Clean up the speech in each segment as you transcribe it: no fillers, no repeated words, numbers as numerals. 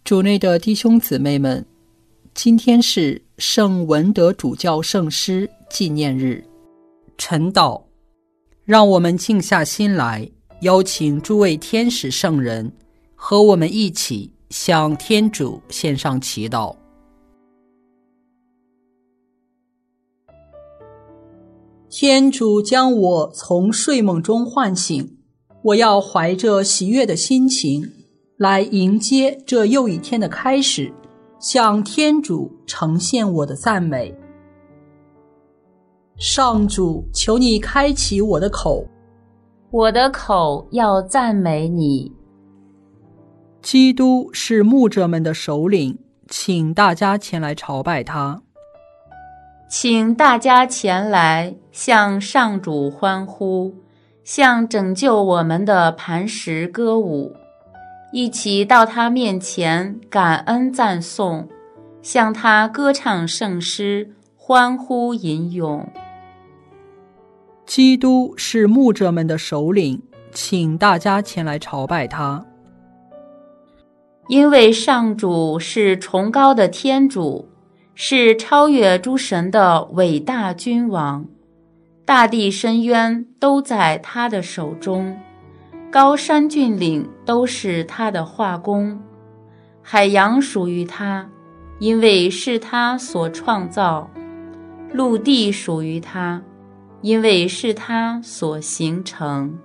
主内的弟兄姊妹们，今天是圣文德主教圣师纪念日。晨祷，让我们静下心来，邀请诸位天使圣人和我们一起向天主献上祈祷。天主将我从睡梦中唤醒，我要怀着喜悦的心情来迎接这又一天的开始，向天主呈现我的赞美。上主，求你开启我的口， 我的口要赞美你。 基督是牧者们的首领，请大家前来朝拜他。 请大家前来向上主欢呼，向拯救我们的磐石歌舞，一起到他面前感恩赞颂，向他歌唱圣诗，欢呼吟咏。 基督是牧者们的首领，请大家前来朝拜他。 因为上主是崇高的天主，是超越诸神的伟大君王，大地深渊都在他的手中，高山峻岭都是他的画工，海洋属于他，因为是他所创造；陆地属于他，因为是他所形成。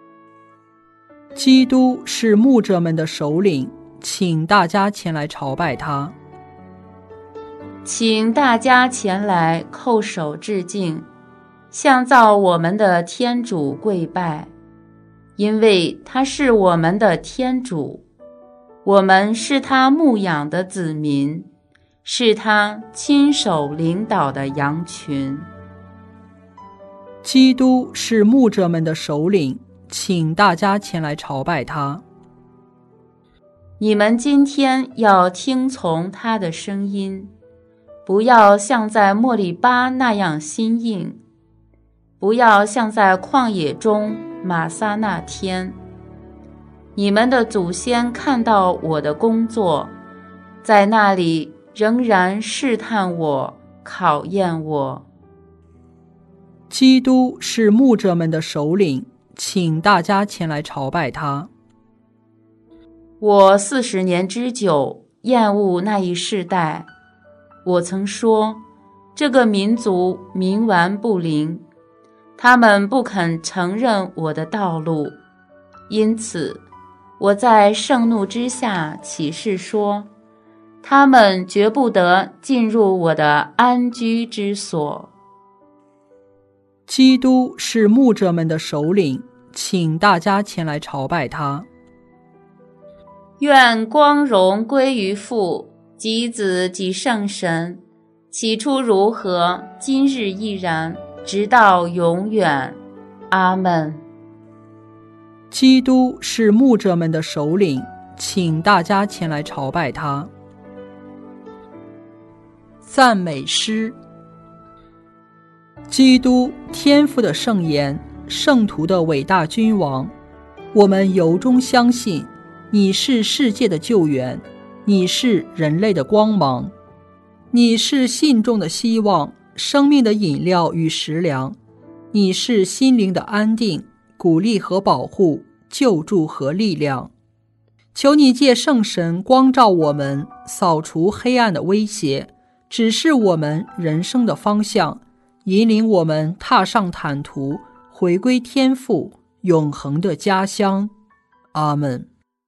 基督是牧者们的首领，请大家前来朝拜他。 请大家前来叩首致敬，向造我们的天主跪拜，因为他是我们的天主，我们是他牧养的子民，是他亲手领导的羊群。 基督是牧者们的首领，请大家前来朝拜他。 你们今天要听从他的声音，不要像在莫利巴那样心硬，不要像在旷野中玛撒那天。你们的祖先看到我的工作，在那里仍然试探我，考验我。 基督是牧者们的首领，请大家前来朝拜他。 我40年之久厌恶那一世代，我曾说，这个民族冥顽不灵，他们不肯承认我的道路，因此我在盛怒之下起誓说，他们绝不得进入我的安居之所。 基督是牧者们的首领，请大家前来朝拜他。 愿光荣归于父及子及圣神，起初如何，今日亦然，直到永远。阿们。 基督是牧者们的首领，请大家前来朝拜他。赞美诗。基督，天父的圣言，圣徒的伟大君王，我们由衷相信你是世界的救援，你是人类的光芒，你是信众的希望，生命的饮料与食粮，你是心灵的安定、鼓励和保护、救助和力量。求你借圣神光照我们，扫除黑暗的威胁，指示我们人生的方向，引领我们踏上坦途，回归天父永恒的家乡。阿们。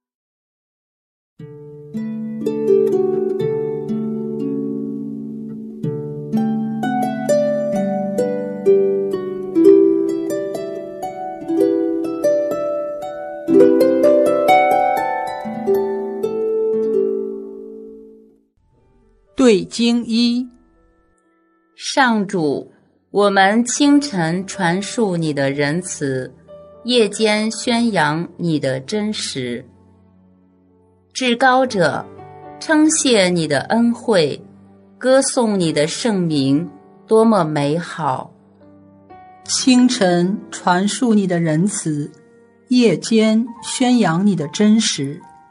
对经一。 上主，我们清晨传述你的仁慈，夜间宣扬你的真实。至高者，称谢你的恩惠，歌颂你的圣名，多么美好！ 清晨传述你的仁慈，夜间宣扬你的真实。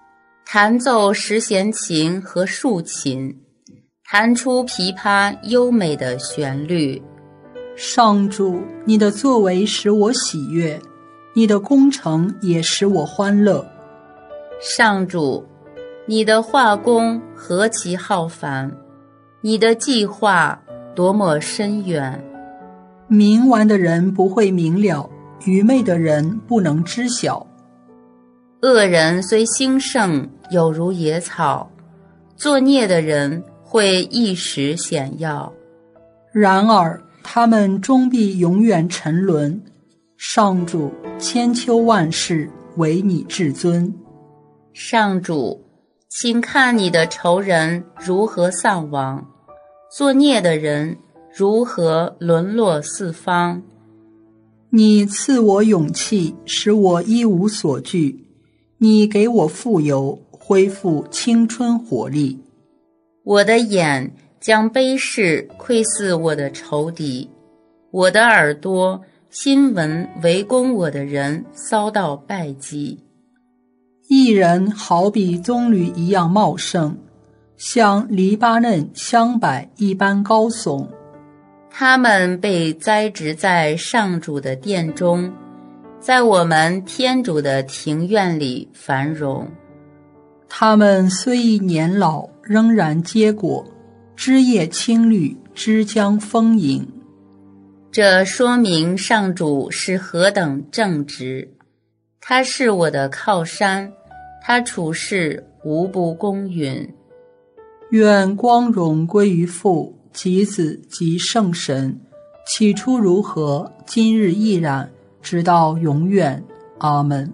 弹奏十弦琴和竖琴，弹出琵琶优美的旋律。 上主，你的作为使我喜悦，你的工程也使我欢乐。 上主，你的画工何其浩繁，你的计划多么深远。 明顽的人不会明了，愚昧的人不能知晓。 恶人虽兴盛，有如野草；作孽的人会一时显耀。 然而他们终必永远沉沦。上主，千秋万世唯你至尊。 上主，请看你的仇人如何丧亡，作孽的人如何沦落四方。 你赐我勇气，使我一无所惧。你给我富有，恢复青春活力。 我的眼将卑视窥伺我的仇敌，我的耳朵新闻围攻我的人遭到败绩。 一人好比棕榈一样茂盛，像黎巴嫩香柏一般高耸。 他们被栽植在上主的殿中，在我们天主的庭院里繁荣。 他们虽已年老，仍然结果，枝叶青绿，枝浆丰盈。 这说明上主是何等正直，他是我的靠山，他处事无不公允。 愿光荣归于父及子及圣神，起初如何，今日亦然，直到永远。阿们。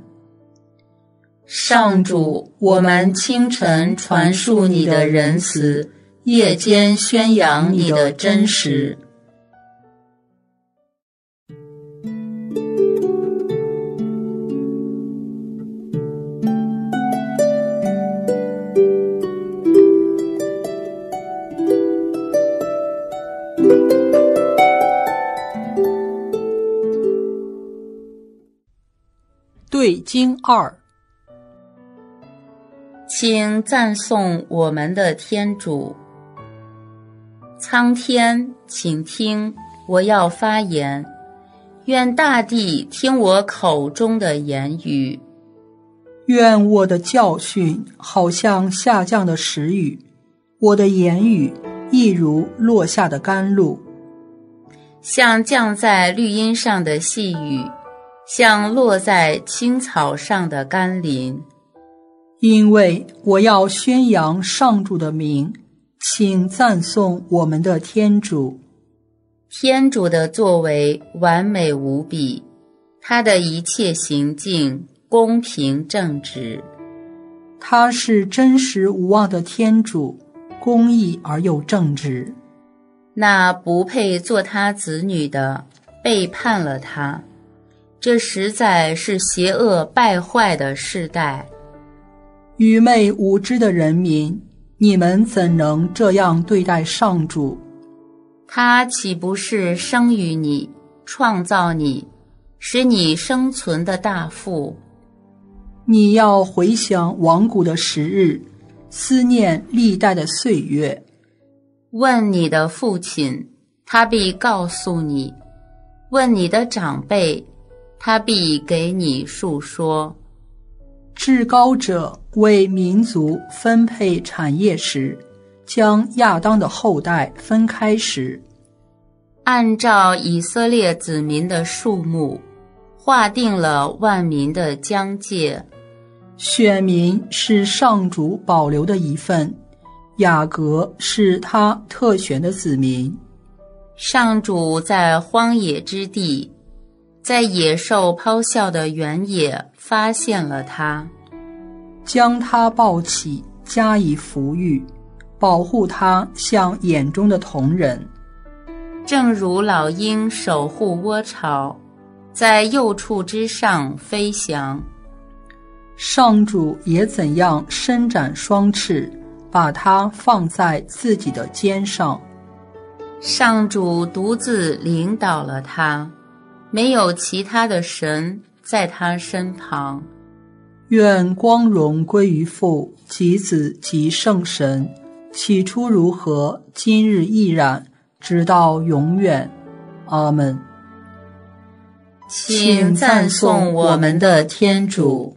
上主，我们清晨传述你的仁慈，夜间宣扬你的真实。 对经2， 请赞颂我们的天主。苍天，请听，我要发言，愿大地听我口中的言语。 愿我的教训好像下降的时雨，我的言语亦如落下的甘露， 像降在绿荫上的细雨，像落在青草上的甘霖。 因为我要宣扬上主的名，请赞颂我们的天主。 天主的作为完美无比，他的一切行径公平正直。 他是真实无妄的天主，公义而又正直。 那不配做他子女的背叛了他，这实在是邪恶败坏的世代。 愚昧无知的人民，你们怎能这样对待上主？ 他岂不是生于你，创造你，使你生存的大父？ 你要回想亡古的时日，思念历代的岁月。 问你的父亲，他必告诉你；问你的长辈，他必给你述说。 至高者为民族分配产业时，将亚当的后代分开时， 按照以色列子民的数目，划定了万民的疆界。 选民是上主保留的一份，雅各是他特选的子民。 上主在荒野之地，在野兽咆哮的原野发现了他， 将他抱起，加以抚育，保护他像眼中的瞳人。 正如老鹰守护窝巢，在幼畜之上飞翔。 上主也怎样伸展双翅，把它放在自己的肩上。 上主独自领导了他，没有其他的神在他身旁。 愿光荣归于父及子及圣神，起初如何，今日亦然，直到永远。阿们。 请赞颂我们的天主。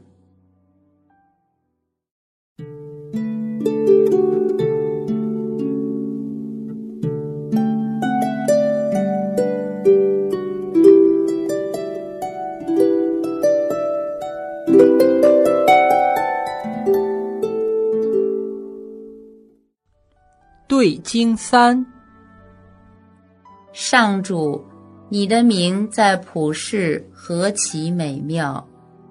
对经3。 上主，你的名在普世何其美妙！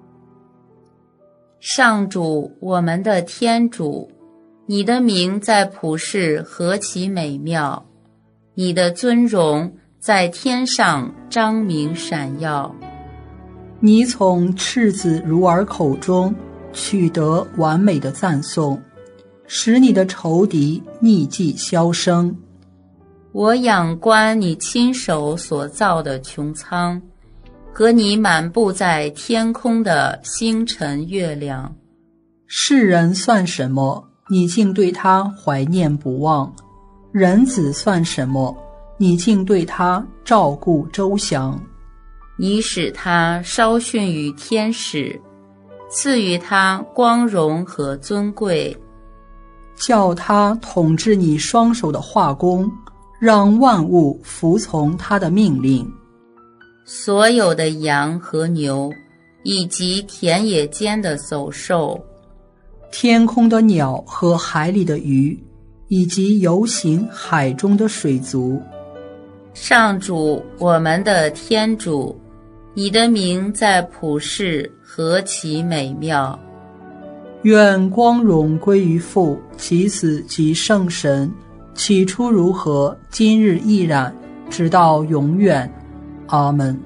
上主，我们的天主，你的名在普世何其美妙！你的尊荣在天上彰明闪耀。 你从赤子乳儿口中取得完美的赞颂，使你的仇敌匿迹销声。 我仰观你亲手所造的穹苍，和你满布在天空的星辰月亮。 世人算什么？你竟对他怀念不忘；人子算什么？你竟对他照顾周详。 你使他稍逊于天使，赐予他光荣和尊贵， 叫他统治你双手的画工，让万物服从他的命令。 所有的羊和牛，以及田野间的走兽， 天空的鸟和海里的鱼，以及游行海中的水族。 上主，我们的天主，你的名在普世何其美妙！ 愿光荣归于父及子及圣神，起初如何，今日亦然，直到永远。阿们。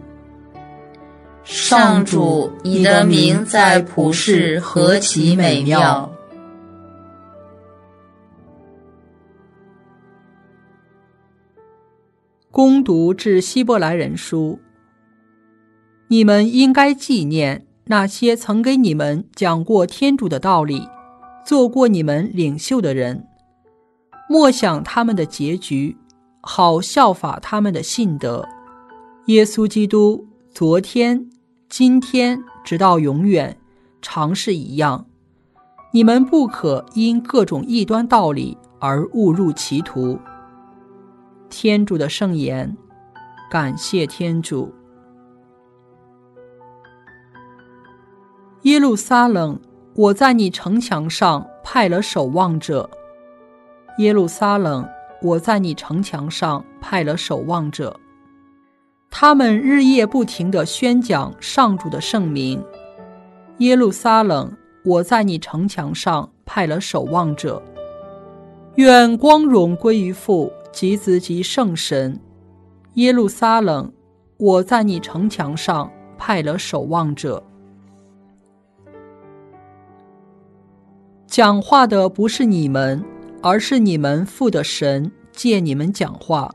上主，你的名在普世何其美妙！ 恭读致希伯来人书。你们应该纪念那些曾给你们讲过天主的道理，做过你们领袖的人，默想他们的结局，好效法他们的信德。耶稣基督昨天、今天直到永远常是一样。你们不可因各种异端道理而误入歧途。天主的圣言，感谢天主。耶路撒冷，我在你城墙上派了守望者。耶路撒冷，我在你城墙上派了守望者。他们日夜不停地宣讲上主的圣名。耶路撒冷，我在你城墙上派了守望者。愿光荣归于父及子及圣神。耶路撒冷，我在你城墙上派了守望者。讲话的不是你们，而是你们父的神借你们讲话。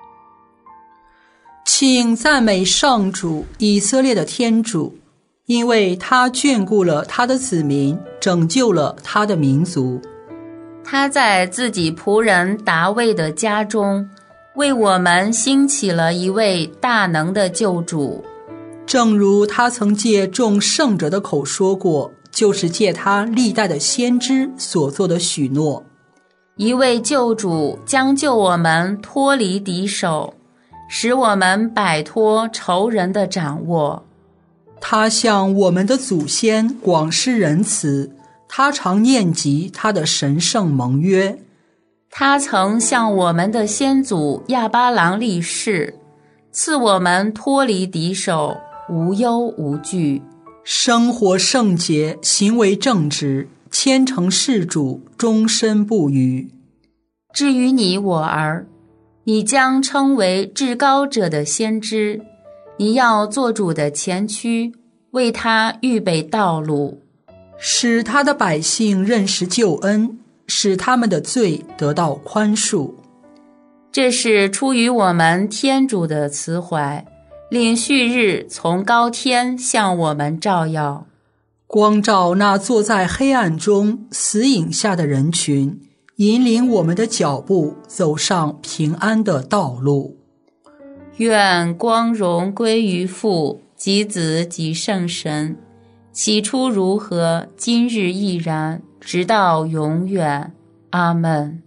请赞美上主，以色列的天主，因为他眷顾了他的子民，拯救了他的民族。 他在自己仆人达味的家中，为我们兴起了一位大能的救主。 正如他曾借众圣者的口说过，就是借他历代的先知所做的许诺。 一位救主将救我们脱离敌手，使我们摆脱仇人的掌握。 他向我们的祖先广施仁慈，他常念及他的神圣盟约。 他曾向我们的先祖亚巴郎立誓，赐我们脱离敌手，无忧无惧， 生活圣洁，行为正直，虔诚事主，终身不渝。 至于你我儿，你将称为至高者的先知，你要做主的前驱，为他预备道路， 使他的百姓认识救恩，使他们的罪得到宽恕。 这是出于我们天主的慈怀，令旭日从高天向我们照耀。 光照那坐在黑暗中死影下的人群，引领我们的脚步走上平安的道路。 愿光荣归于父及子及圣神，起初如何，今日亦然，直到永远。阿们。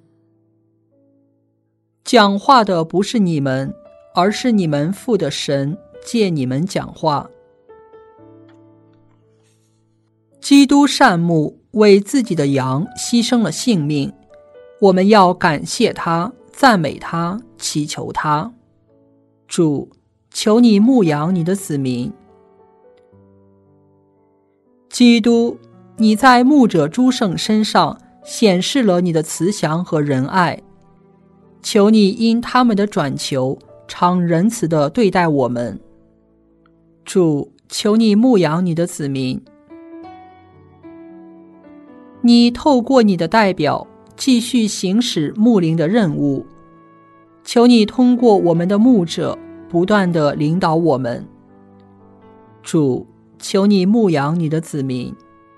讲话的不是你们，而是你们父的神借你们讲话。基督善牧，为自己的羊牺牲了性命，我们要感谢他，赞美他，祈求他。主，求你牧养你的子民。基督，你在牧者诸圣身上显示了你的慈祥和仁爱，求你因他们的转求常仁慈地对待我们。主，求你牧养你的子民。你透过你的代表继续行使牧灵的任务，求你通过我们的牧者不断地领导我们。主，求你牧养你的子民。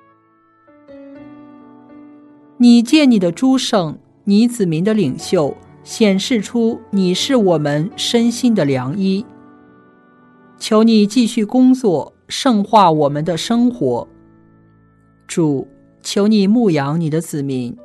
你借你的诸圣，你子民的领袖，显示出你是我们身心的良医。求你继续工作，圣化我们的生活。主，求你牧养你的子民。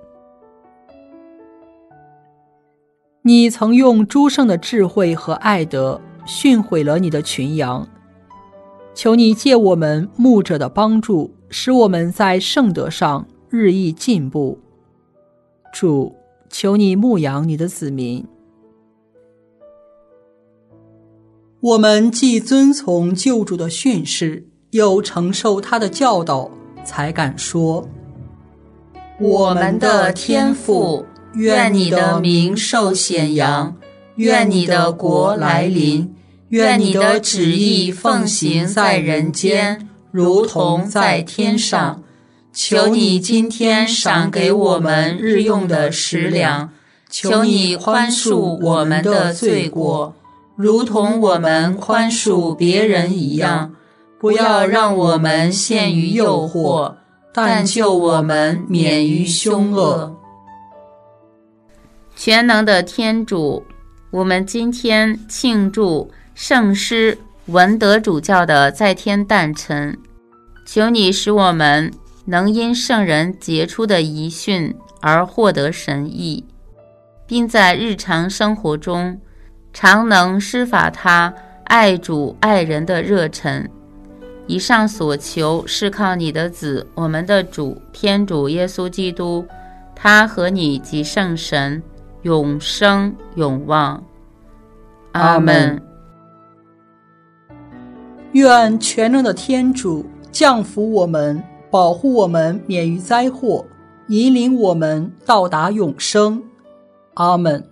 你曾用诸圣的智慧和爱德训诲了你的群羊，求你借我们牧者的帮助，使我们在圣德上日益进步。主，求你牧养你的子民。我们既遵从救主的训示，又承受他的教导，才敢说： 我们的天父，愿你的名受显扬，愿你的国来临，愿你的旨意奉行在人间，如同在天上。求你今天赏给我们日用的食粮，求你宽恕我们的罪过，如同我们宽恕别人一样，不要让我们陷于诱惑，但救我们免于凶恶。全能的天主，我们今天庆祝圣师文德主教的在天诞辰，求你使我们能因圣人杰出的遗训而获得神意，并在日常生活中常能施法他爱主爱人的热忱。以上所求是靠你的子，我们的主天主耶稣基督，他和你及圣神永生永望。阿们。 愿全能的天主降福我们，保护我们免于灾祸，引领我们到达永生。阿们。